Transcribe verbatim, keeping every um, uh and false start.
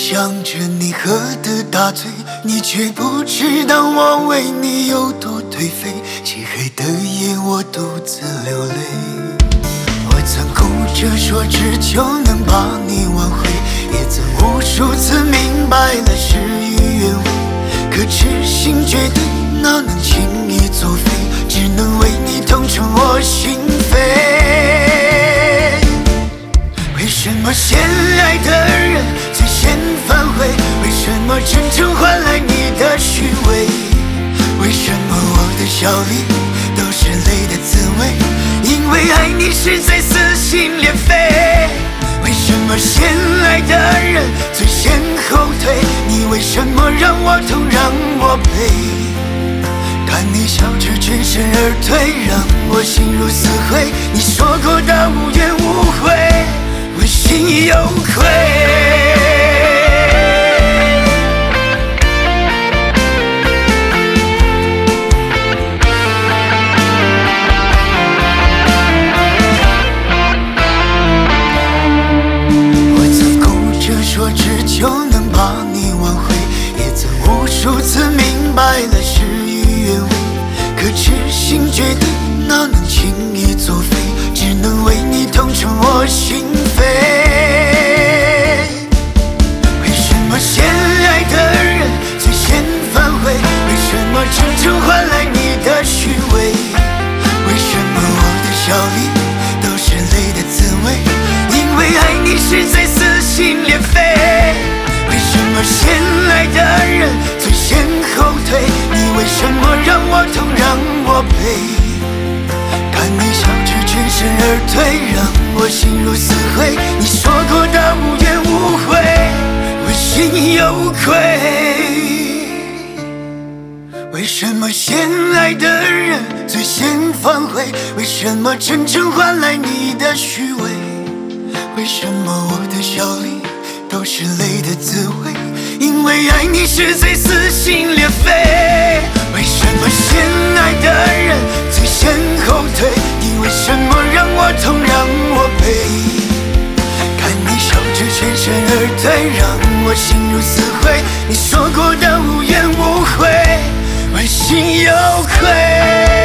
想着你喝得大醉，你却不知道我为你有多颓废。漆黑的夜，我独自流泪。我曾哭着说，只求能把你挽回，也曾无数次明白了事与愿违。可痴心绝对，哪能轻易作废？只能为你痛彻我心扉。为什么先爱的人最先反悔？为什么真诚换来你的虚伪？为什么我的笑里都是泪的滋味？因为爱你实在撕心裂肺。为什么先爱的人最先后退？你为什么让我痛让我悲？看你笑着转身而退，让我心如死灰。你说过的无怨无悔，我心有愧。说只求能把你挽回，也曾无数次明白了事与愿违。可痴心绝对，哪能轻易作废？只能为你痛彻我心扉。为什么先爱的人最先反悔？为什么真诚换来你的虚伪？为什么我的笑里都是泪的滋味？因为爱你实在撕心裂肺。为什么先爱的人最先后退？你为什么让我痛让我悲？看你笑着转身而退，让我心如死灰。你说过的无怨无悔，我心有愧。为什么先爱的人最先反悔？为什么真诚换来你的虚伪？为什么我的笑里都是泪的滋味？因为爱你实在撕心裂肺。为什么先爱的人最先后退？你为什么让我痛让我悲？看你笑着转身而退，让我心如死灰。你说过的无怨无悔，我心有愧。